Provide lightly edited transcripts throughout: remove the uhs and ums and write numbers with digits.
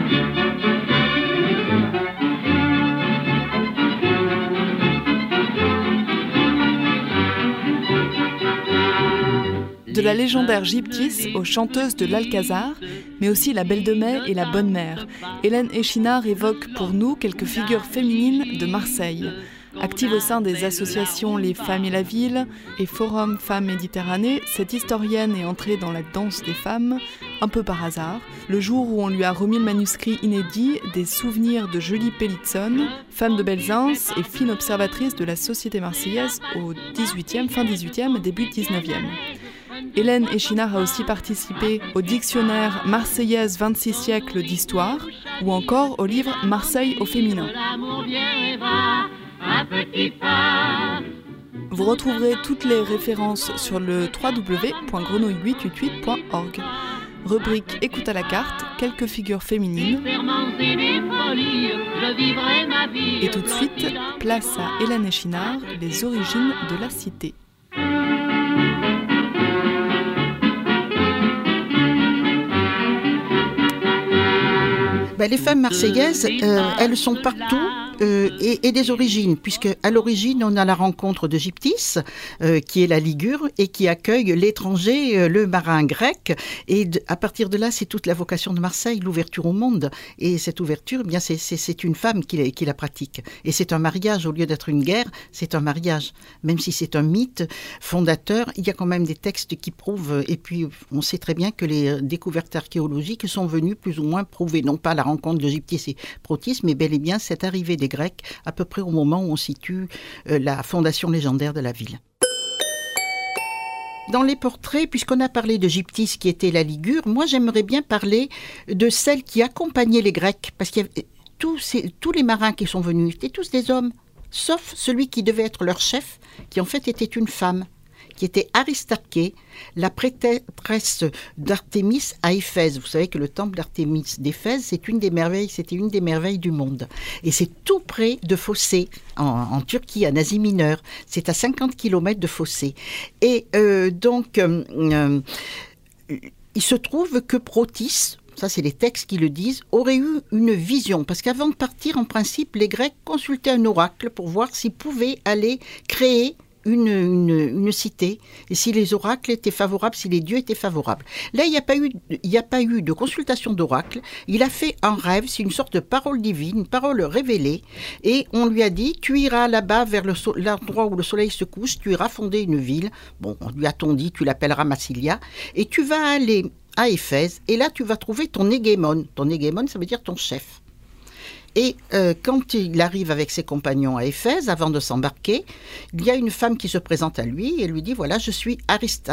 De la légendaire Gyptis aux chanteuses de l'Alcazar, mais aussi la Belle de Mai et la Bonne Mère, Hélène Échinard évoque pour nous quelques figures féminines de Marseille. Active au sein des associations Les Femmes et la Ville et Forum Femmes Méditerranée, cette historienne est entrée dans la danse des femmes, un peu par hasard, le jour où on lui a remis le manuscrit inédit des souvenirs de Julie Pellitson, femme de Belzins et fine observatrice de la société marseillaise au XVIIIe, fin XVIIIe, début XIXe. Hélène Échinard a aussi participé au dictionnaire Marseillaise 26 siècles d'histoire ou encore au livre Marseille au féminin. Vous retrouverez toutes les références sur le www.grenouille888.org. Rubrique Écoute à la carte, quelques figures féminines. Et tout de suite, place à Hélène Échinard, les origines de la cité. Les femmes marseillaises, elles sont partout et des origines, puisque à l'origine, on a la rencontre de Gyptis, qui est la Ligure, et qui accueille l'étranger, le marin grec. Et à partir de là, c'est toute la vocation de Marseille, l'ouverture au monde. Et cette ouverture, eh bien, c'est une femme qui la pratique. Et c'est un mariage, au lieu d'être une guerre, c'est un mariage. Même si c'est un mythe fondateur, il y a quand même des textes qui prouvent. Et puis, on sait très bien que les découvertes archéologiques sont venues plus ou moins prouver, non pas la rencontre de Gyptis et Protis, mais bel et bien cette arrivée des Grecs à peu près au moment où on situe la fondation légendaire de la ville. Dans les portraits, puisqu'on a parlé de Gyptis qui était la Ligure, moi j'aimerais bien parler de celle qui accompagnait les Grecs, parce qu'il y avait tous les marins qui sont venus, étaient tous des hommes, sauf celui qui devait être leur chef, qui en fait était une femme, qui était Aristarché, la prêtresse d'Artémis à Éphèse. Vous savez que le temple d'Artémis d'Éphèse, c'était une des merveilles du monde. Et c'est tout près de Fossé, en Turquie, en Asie mineure. C'est à 50 km de Fossé. Et il se trouve que Protis, ça c'est les textes qui le disent, aurait eu une vision. Parce qu'avant de partir, en principe, les Grecs consultaient un oracle pour voir s'ils pouvaient aller créer une cité, et si les oracles étaient favorables, si les dieux étaient favorables. Là, il n'y a pas eu de consultation d'oracle. Il a fait un rêve, c'est une sorte de parole divine, une parole révélée, et on lui a dit, tu iras là-bas vers l'endroit où le soleil se couche, tu iras fonder une ville. Bon, on lui a-t-on dit, tu l'appelleras Massilia, et tu vas aller à Éphèse, et là, tu vas trouver ton hégémone. Ton hégémone, ça veut dire ton chef. Et quand il arrive avec ses compagnons à Éphèse, avant de s'embarquer, il y a une femme qui se présente à lui et lui dit « Voilà, je suis Aristarché »,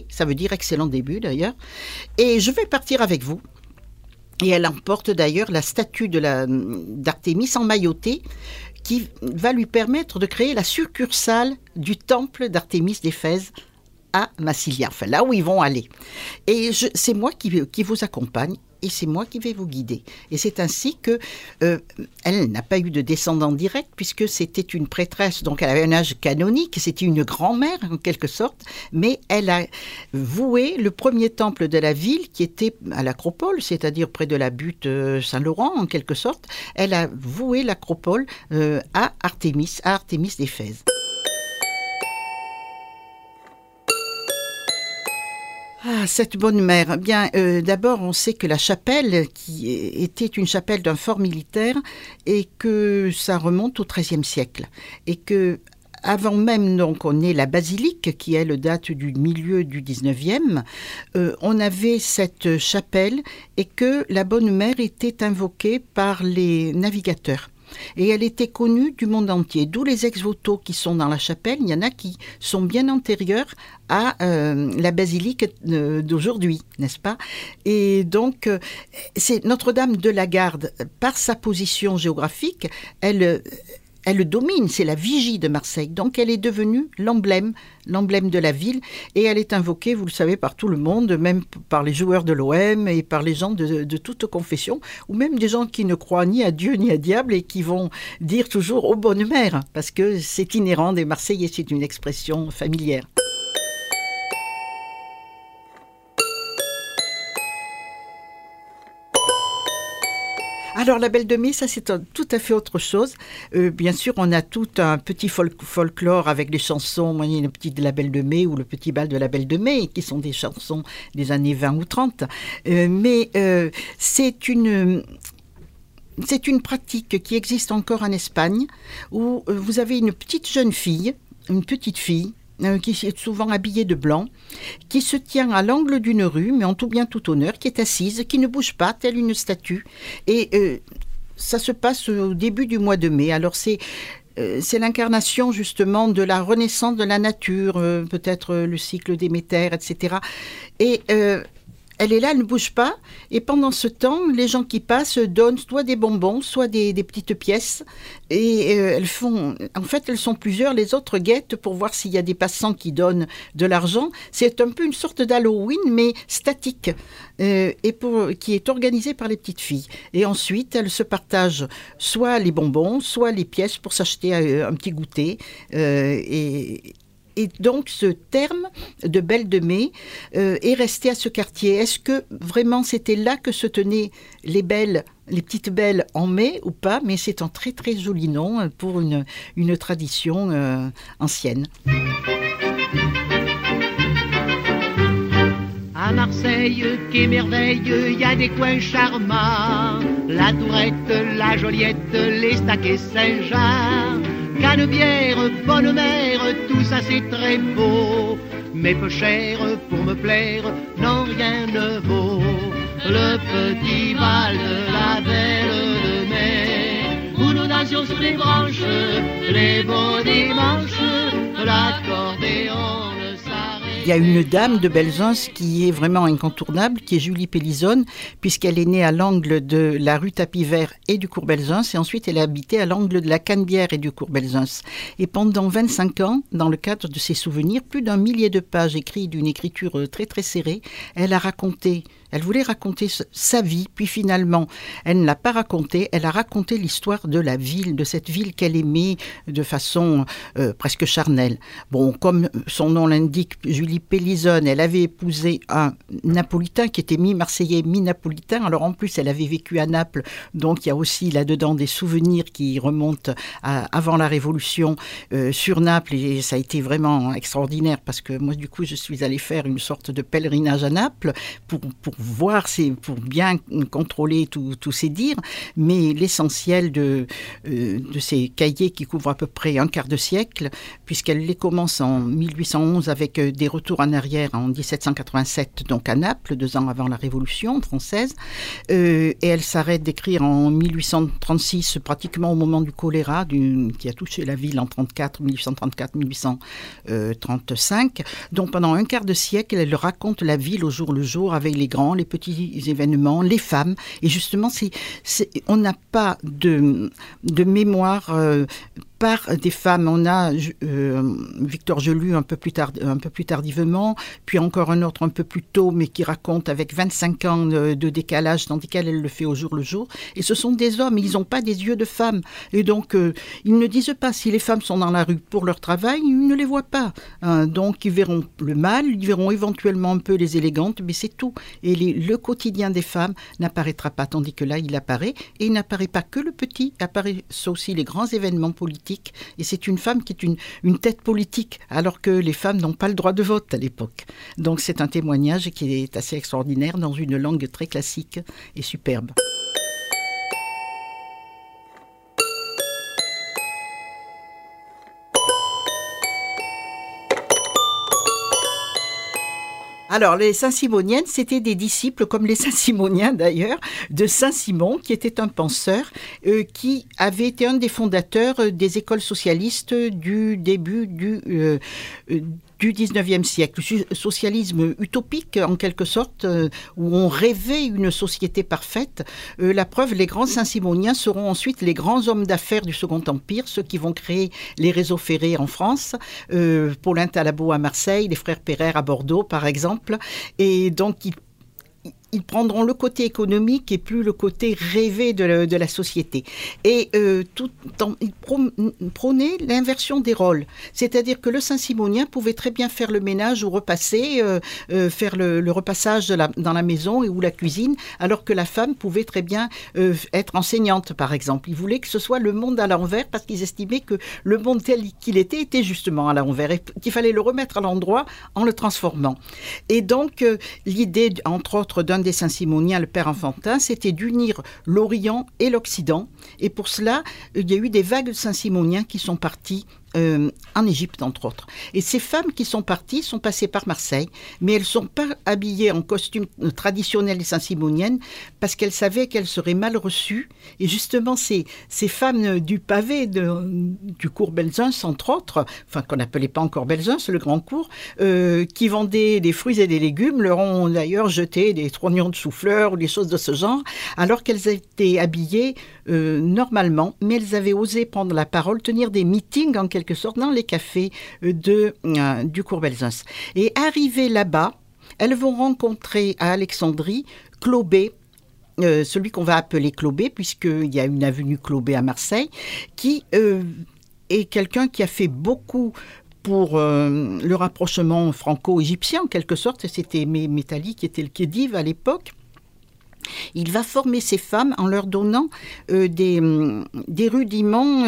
ça veut dire « excellent début » d'ailleurs, « et je vais partir avec vous ». Et elle emporte d'ailleurs la statue d'Artémis emmaillotée qui va lui permettre de créer la succursale du temple d'Artémis d'Éphèse à Massilia, enfin là où ils vont aller. Et c'est moi qui vous accompagne. Et c'est moi qui vais vous guider. Et c'est ainsi que elle n'a pas eu de descendant direct, puisque c'était une prêtresse, donc elle avait un âge canonique, c'était une grand-mère en quelque sorte, mais elle a voué le premier temple de la ville, qui était à l'Acropole, c'est-à-dire près de la butte Saint-Laurent en quelque sorte. Elle a voué l'Acropole à Artémis d'Éphèse. Ah, cette bonne mère. Bien, d'abord, on sait que la chapelle, qui était une chapelle d'un fort militaire, et que ça remonte au XIIIe siècle. Et que, avant même donc, on ait la basilique, qui elle date du milieu du XIXe, on avait cette chapelle, et que la bonne mère était invoquée par les navigateurs. Et elle était connue du monde entier, d'où les ex-voto qui sont dans la chapelle. Il y en a qui sont bien antérieurs à la basilique d'aujourd'hui, n'est-ce pas ? Et donc, c'est Notre-Dame de la Garde, par sa position géographique, elle domine, c'est la vigie de Marseille. Donc elle est devenue l'emblème de la ville, et elle est invoquée, vous le savez, par tout le monde, même par les joueurs de l'OM et par les gens de toute confession, ou même des gens qui ne croient ni à Dieu ni à diable et qui vont dire toujours « ô bonne mère », parce que c'est inhérent des Marseillais, c'est une expression familière. Alors, la Belle de Mai, ça, c'est tout à fait autre chose. Bien sûr, on a tout un petit folklore avec les chansons, moi, il y a le petit de la Belle de Mai ou le petit bal de la Belle de Mai, qui sont des chansons des années 20 ou 30. Mais c'est une pratique qui existe encore en Espagne, où vous avez une petite fille, qui est souvent habillée de blanc, qui se tient à l'angle d'une rue, mais en tout bien tout honneur, qui est assise, qui ne bouge pas, telle une statue. Et ça se passe au début du mois de mai. Alors c'est l'incarnation justement de la renaissance de la nature, peut-être le cycle Déméter, etc. Et elle est là, elle ne bouge pas. Et pendant ce temps, les gens qui passent donnent soit des bonbons, soit des petites pièces. Et elles sont plusieurs. Les autres guettent pour voir s'il y a des passants qui donnent de l'argent. C'est un peu une sorte d'Halloween, mais statique, qui est organisée par les petites filles. Et ensuite, elles se partagent soit les bonbons, soit les pièces pour s'acheter un petit goûter. Et donc, ce terme de Belle de Mai est resté à ce quartier. Est-ce que vraiment c'était là que se tenaient les petites belles en mai ou pas? Mais c'est un très très joli nom pour une tradition ancienne. À Marseille, qu'émerveille, il y a des coins charmants. La Tourette, la Joliette, les Staquets Saint-Jean. Canebière, bonne mère, tout ça c'est très beau. Mais peu cher pour me plaire, non rien ne vaut. Le petit bal de la Belle de Mai, où nous dansions sous les branches, les beaux dimanches, l'accordéon ne s'arrête. Il y a une dame de Belzunce qui est vraiment incontournable, qui est Julie Pélizone, puisqu'elle est née à l'angle de la rue Tapis-Vert et du cours Belzunce, et ensuite elle a habité à l'angle de la Canebière et du cours Belzunce. Et pendant 25 ans, dans le cadre de ses souvenirs, plus d'1 millier de pages écrites d'une écriture très très serrée, elle voulait raconter sa vie, puis finalement, elle ne l'a pas racontée, elle a raconté l'histoire de la ville, de cette ville qu'elle aimait de façon presque charnelle. Bon, comme son nom l'indique, Julie Pélizone, elle avait épousé un Napolitain qui était mi-marseillais, mi-napolitain. Alors en plus, elle avait vécu à Naples, donc il y a aussi là-dedans des souvenirs qui remontent avant la Révolution sur Naples, et ça a été vraiment extraordinaire parce que moi, du coup, je suis allée faire une sorte de pèlerinage à Naples pour voir, pour bien contrôler tous ces dires, mais l'essentiel de ces cahiers qui couvrent à peu près un quart de siècle, puisqu'elle les commence en 1811 avec des retours en arrière en 1787, donc à Naples, 2 ans avant la Révolution française, et elle s'arrête d'écrire en 1836, pratiquement au moment du choléra, qui a touché la ville en 1834-1835. Donc pendant un quart de siècle, elle raconte la ville au jour le jour, avec les grands, les petits événements, les femmes. Et justement, on n'a pas de mémoire par des femmes. On a Victor Gelu un peu plus tardivement, puis encore un autre un peu plus tôt, mais qui raconte avec 25 ans de décalage, tandis qu'elle le fait au jour le jour. Et ce sont des hommes, ils n'ont pas des yeux de femmes. Et donc, ils ne disent pas si les femmes sont dans la rue pour leur travail, ils ne les voient pas. Donc, ils verront le mal, ils verront éventuellement un peu les élégantes, mais c'est tout. Et le quotidien des femmes n'apparaîtra pas, tandis que là, il apparaît. Et il n'apparaît pas que le petit, apparaissent aussi les grands événements politiques. Et c'est une femme qui est une tête politique, alors que les femmes n'ont pas le droit de vote à l'époque. Donc c'est un témoignage qui est assez extraordinaire dans une langue très classique et superbe. Alors, les Saint-Simoniennes, c'était des disciples, comme les Saint-Simoniens d'ailleurs, de Saint-Simon, qui était un penseur, qui avait été un des fondateurs des écoles socialistes du début du 19e siècle. Socialisme utopique, en quelque sorte, où on rêvait une société parfaite. La preuve, les grands Saint-Simoniens seront ensuite les grands hommes d'affaires du Second Empire, ceux qui vont créer les réseaux ferrés en France, Paulin Talabot à Marseille, les frères Pereire à Bordeaux, par exemple. Et donc, ils prendront le côté économique et plus le côté rêvé de la société. Et ils prônaient l'inversion des rôles. C'est-à-dire que le Saint-Simonien pouvait très bien faire le ménage ou repasser, faire le repassage dans la maison ou la cuisine, alors que la femme pouvait très bien être enseignante, par exemple. Ils voulaient que ce soit le monde à l'envers parce qu'ils estimaient que le monde tel qu'il était justement à l'envers et qu'il fallait le remettre à l'endroit en le transformant. Et donc, l'idée, entre autres, d'un des Saint-Simoniens, le père Enfantin, c'était d'unir l'Orient et l'Occident. Et pour cela, il y a eu des vagues de Saint-Simoniens qui sont partis en Égypte, entre autres. Et ces femmes qui sont parties sont passées par Marseille, mais elles ne sont pas habillées en costume traditionnel des Saint-Simoniennes parce qu'elles savaient qu'elles seraient mal reçues. Et justement, ces femmes du pavé du cours Belzunce, entre autres, enfin qu'on n'appelait pas encore Belzunce, le grand cours, qui vendaient des fruits et des légumes, leur ont d'ailleurs jeté des trognons de chou-fleur ou des choses de ce genre, alors qu'elles étaient habillées normalement, mais elles avaient osé prendre la parole, tenir des meetings en quelque sorte dans les cafés du cours Belzunce. Et arrivées là-bas, elles vont rencontrer à Alexandrie Clobé, celui qu'on va appeler Clobé, puisqu'il y a une avenue Clobé à Marseille, qui est quelqu'un qui a fait beaucoup pour le rapprochement franco-égyptien, en quelque sorte. C'était Métali qui était le Khedive à l'époque. Il va former ces femmes en leur donnant des rudiments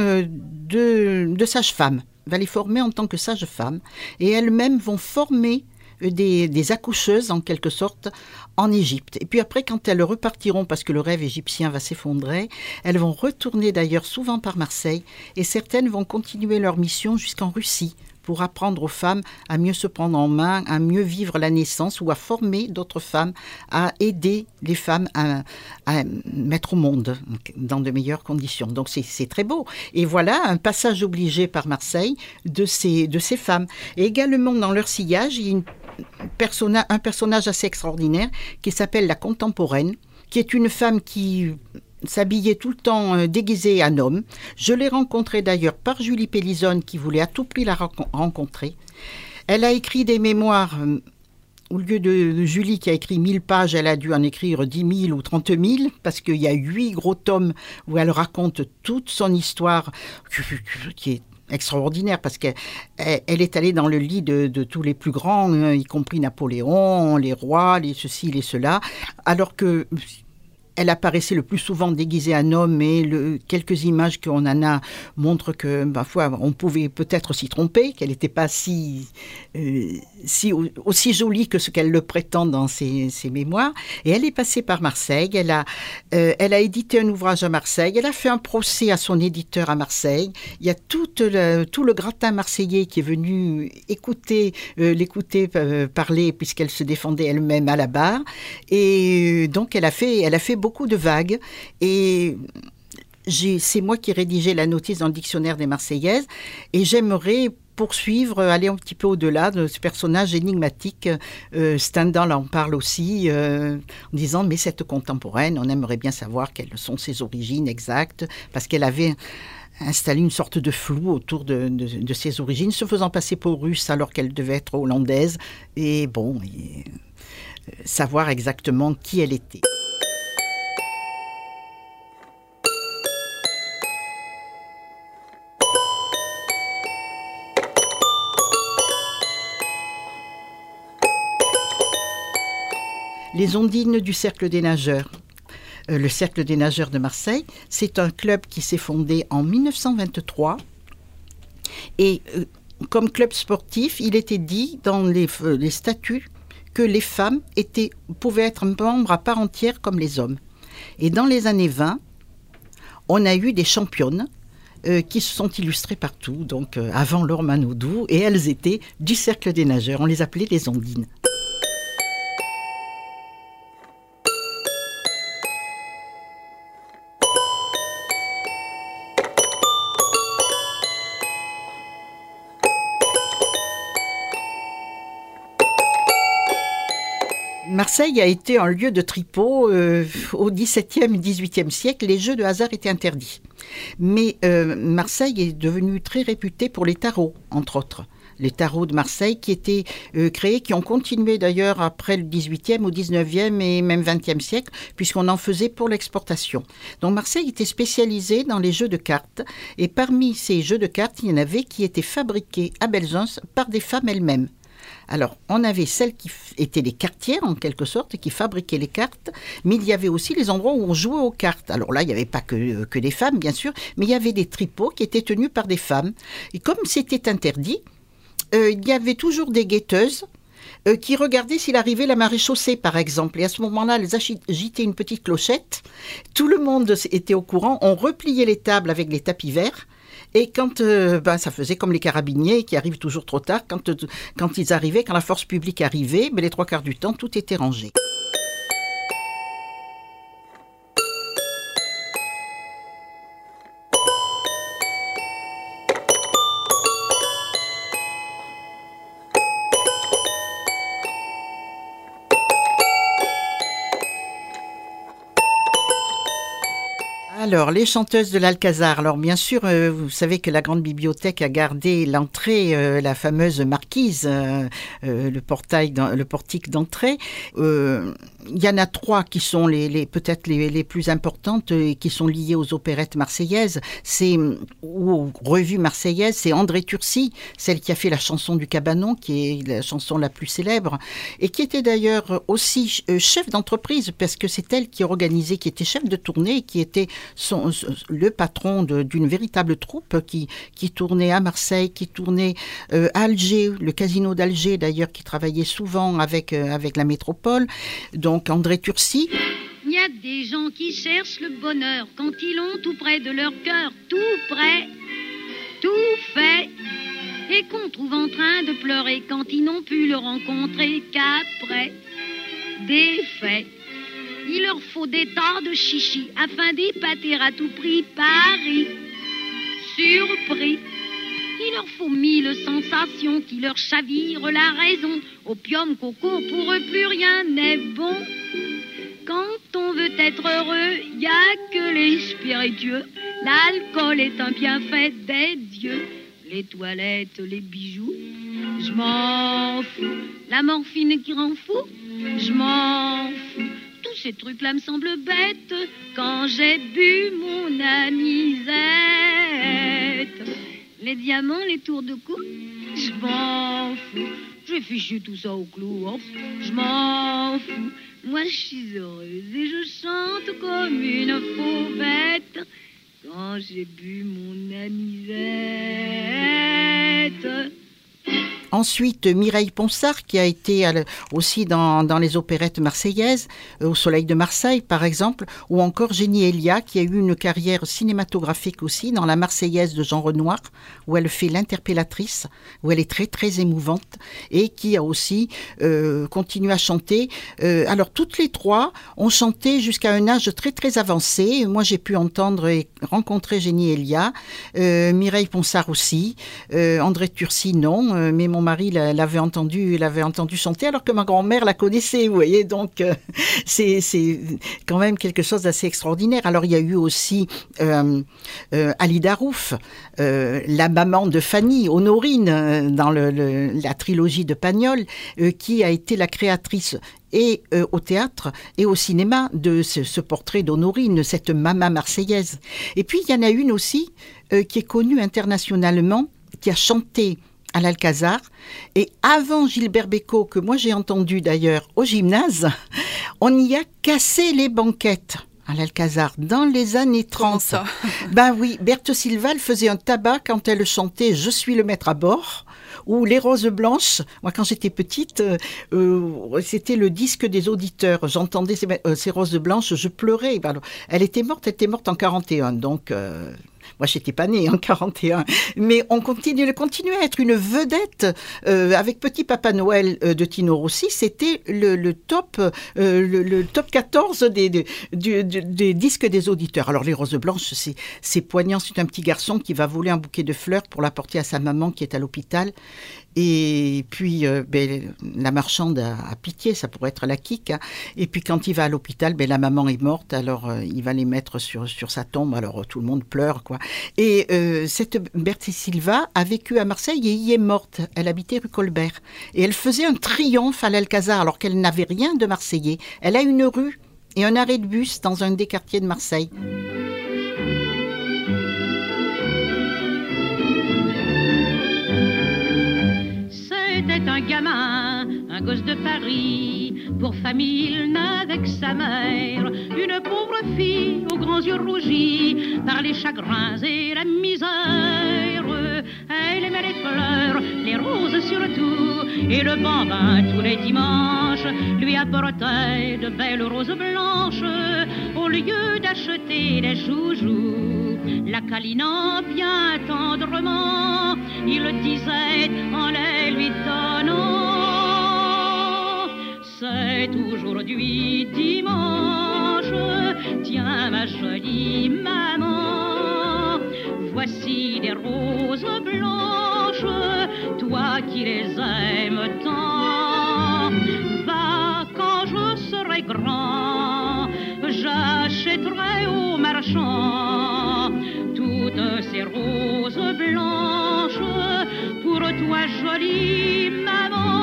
de sages-femmes. Il va les former en tant que sages-femmes. Et elles-mêmes vont former des accoucheuses, en quelque sorte, en Égypte. Et puis après, quand elles repartiront, parce que le rêve égyptien va s'effondrer, elles vont retourner d'ailleurs souvent par Marseille. Et certaines vont continuer leur mission jusqu'en Russie, pour apprendre aux femmes à mieux se prendre en main, à mieux vivre la naissance ou à former d'autres femmes, à aider les femmes à mettre au monde dans de meilleures conditions. Donc c'est très beau. Et voilà un passage obligé par Marseille de ces femmes. Et également dans leur sillage, il y a un personnage assez extraordinaire qui s'appelle la contemporaine, qui est une femme qui s'habillait tout le temps déguisée en homme. Je l'ai rencontrée d'ailleurs par Julie Pélizone qui voulait à tout prix la rencontrer. Elle a écrit des mémoires, au lieu de Julie qui a écrit 1000 pages, elle a dû en écrire 10 000 ou 30 000 parce qu'il y a 8 gros tomes où elle raconte toute son histoire qui est extraordinaire parce qu'elle est allée dans le lit de tous les plus grands, y compris Napoléon, les rois, les ceci, les cela, alors que elle apparaissait le plus souvent déguisée en homme et quelques images qu'on en a montrent que parfois on pouvait peut-être s'y tromper, qu'elle n'était pas aussi jolie que ce qu'elle le prétend dans ses mémoires. Et elle est passée par Marseille, elle a édité un ouvrage à Marseille, elle a fait un procès à son éditeur à Marseille. Il y a tout le gratin marseillais qui est venu l'écouter parler puisqu'elle se défendait elle-même à la barre. Et donc elle a fait beaucoup de vagues et c'est moi qui rédigeais la notice dans le dictionnaire des Marseillaises et j'aimerais poursuivre, aller un petit peu au-delà de ce personnage énigmatique. Stendhal en parle aussi en disant mais cette contemporaine, on aimerait bien savoir quelles sont ses origines exactes parce qu'elle avait installé une sorte de flou autour de ses origines, se faisant passer pour russe alors qu'elle devait être hollandaise et savoir exactement qui elle était. Les Ondines du Cercle des Nageurs. Le Cercle des Nageurs de Marseille, c'est un club qui s'est fondé en 1923. Et comme club sportif, il était dit dans les statuts que les femmes pouvaient être membres à part entière comme les hommes. Et dans les années 20, on a eu des championnes qui se sont illustrées partout, donc avant Laure Manodou, et elles étaient du Cercle des Nageurs. On les appelait les Ondines. Marseille a été un lieu de tripot au XVIIe et XVIIIe siècle. Les jeux de hasard étaient interdits. Mais Marseille est devenue très réputée pour les tarots, entre autres. les tarots de Marseille, qui étaient créés, qui ont continué d'ailleurs après le 18e, au 19e et même 20e siècle, puisqu'on en faisait pour l'exportation. Donc Marseille était spécialisée dans les jeux de cartes, et parmi ces jeux de cartes, il y en avait qui étaient fabriqués à Belzunce par des femmes elles-mêmes. Alors, on avait celles qui étaient les cartières, en quelque sorte, qui fabriquaient les cartes, mais il y avait aussi les endroits où on jouait aux cartes. Alors là, il n'y avait pas que des femmes, bien sûr, mais il y avait des tripots qui étaient tenus par des femmes. Et comme c'était interdit, il y avait toujours des guetteuses qui regardaient s'il arrivait la maréchaussée, par exemple. Et à ce moment-là, elles agitaient une petite clochette. Tout le monde était au courant. On repliait les tables avec les tapis verts. Et quand ça faisait comme les carabiniers qui arrivent toujours trop tard, quand ils arrivaient, quand la force publique arrivait, les 3/4 du temps, tout était rangé. Alors, les chanteuses de l'Alcazar. Alors, bien sûr, vous savez que la grande bibliothèque a gardé l'entrée, la fameuse marquise, le portique d'entrée. Il y en a 3 qui sont peut-être les plus importantes et qui sont liées aux opérettes marseillaises, ou aux revues marseillaises. C'est André Turcy, celle qui a fait la chanson du Cabanon, qui est la chanson la plus célèbre, et qui était d'ailleurs aussi chef d'entreprise, parce que c'est elle qui organisait, qui était chef de tournée, qui était le patron d'une véritable troupe qui tournait à Marseille, qui tournait à Alger, le casino d'Alger d'ailleurs, qui travaillait souvent avec la métropole. Donc André Turcy. Il y a des gens qui cherchent le bonheur quand ils l'ont tout près de leur cœur, tout près, tout fait, et qu'on trouve en train de pleurer quand ils n'ont pu le rencontrer qu'après des faits. Il leur faut des tas de chichis afin d'épater à tout prix Paris. Surpris, il leur faut 1000 sensations qui leur chavirent la raison. Opium, coco, pour eux plus rien n'est bon. Quand on veut être heureux, y a que les spiritueux. L'alcool est un bienfait des dieux. Les toilettes, les bijoux, je m'en fous. La morphine qui rend fou, je m'en fous. Tous ces trucs-là me semblent bêtes quand j'ai bu mon anisette. Les diamants, les tours de cou, je m'en fous. J'ai fichu tout ça au clou, hein. Je m'en fous. Moi, je suis heureuse et je chante comme une fauvette quand j'ai bu mon anisette. Ensuite, Mireille Ponsard, qui a été aussi dans les opérettes marseillaises, au Soleil de Marseille, par exemple, ou encore Génie Elia, qui a eu une carrière cinématographique aussi dans la Marseillaise de Jean Renoir, où elle fait l'interpellatrice, où elle est très, très émouvante, et qui a aussi continué à chanter. Alors, toutes les 3 ont chanté jusqu'à un âge très, très avancé. Moi, j'ai pu entendre et rencontrer Génie Elia, Mireille Ponsard aussi, André Turcy, non, mais mon mari l'avait entendu chanter alors que ma grand-mère la connaissait, vous voyez, donc c'est quand même quelque chose d'assez extraordinaire. Alors il y a eu aussi Alida Rouf, la maman de Fanny, Honorine, dans la trilogie de Pagnol, qui a été la créatrice et au théâtre et au cinéma de ce portrait d'Honorine, cette maman marseillaise. Et puis il y en a une aussi qui est connue internationalement, qui a chanté à l'Alcazar, et avant Gilbert Bécaud, que moi j'ai entendu d'ailleurs au gymnase, on y a cassé les banquettes à l'Alcazar dans les années 30. Ça Ben oui, Berthe Silva, elle faisait un tabac quand elle chantait « Je suis le maître à bord », ou Les Roses Blanches. Moi, quand j'étais petite, c'était le disque des auditeurs. J'entendais ces Roses Blanches, je pleurais. Alors, elle était morte en 41, donc... Moi, je n'étais pas née en 41, mais on continuait à être une vedette avec Petit Papa Noël de Tino Rossi. C'était le top 14 des disques des auditeurs. Alors, Les Roses Blanches, c'est poignant. C'est un petit garçon qui va voler un bouquet de fleurs pour l'apporter à sa maman qui est à l'hôpital. Et puis, la marchande a pitié, ça pourrait être la Quique. Hein. Et puis, quand il va à l'hôpital, la maman est morte, alors il va les mettre sur sa tombe. Alors, tout le monde pleure, quoi. Et cette Berthe Silva a vécu à Marseille et y est morte. Elle habitait rue Colbert. Et elle faisait un triomphe à l'Alcazar, alors qu'elle n'avait rien de marseillais. Elle a une rue et un arrêt de bus dans un des quartiers de Marseille. C'était un gamin, un gosse de Paris. Pour famille, il n'avait que sa mère. Une pauvre fille aux grands yeux rougis par les chagrins et la misère. Elle aimait les fleurs, les roses surtout, et le bambin tous les dimanches lui apportait de belles roses blanches au lieu d'acheter des joujoux. La câlinant bien tendrement, il disait en les lui donnant: c'est aujourd'hui dimanche, tiens ma jolie maman, voici des roses blanches, toi qui les aimes tant. Va, quand je serai grand, j'achèterai au marchand toutes ces roses blanches pour toi, jolie maman.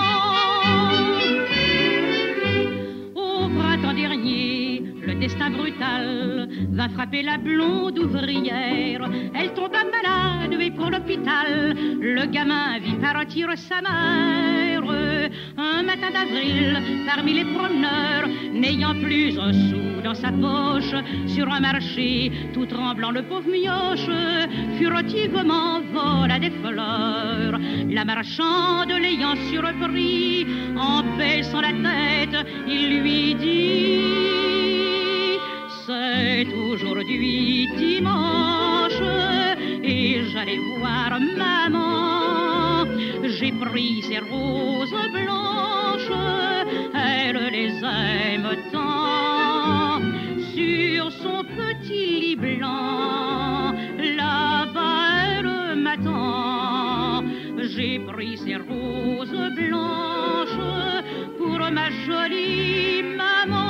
Au printemps dernier, le destin brutal va frapper la blonde ouvrière. Elle tomba malade et pour l'hôpital, le gamin vit partir sa mère. Un matin d'avril, parmi les promeneurs, n'ayant plus un sou dans sa poche, sur un marché, tout tremblant, le pauvre mioche furtivement vola des fleurs. La marchande l'ayant surpris, en baissant la tête, il lui dit: c'est aujourd'hui dimanche et j'allais voir maman. J'ai pris ces roses blanches, elle les aime tant. Sur son petit lit blanc, là-bas elle m'attend. J'ai pris ces roses blanches pour ma jolie maman.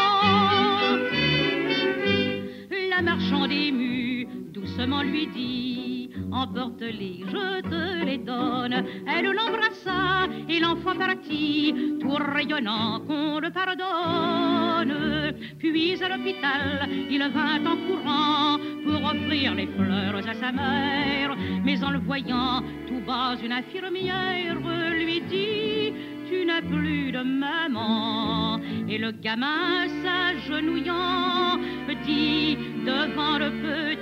La marchande émue doucement lui dit: emporte-les, je te les donne. Elle l'embrassa et l'enfant partit, tout rayonnant qu'on le pardonne. Puis à l'hôpital, il vint en courant pour offrir les fleurs à sa mère. Mais en le voyant tout bas, une infirmière lui dit: tu n'as plus de maman. Et le gamin s'agenouillant dit devant le petit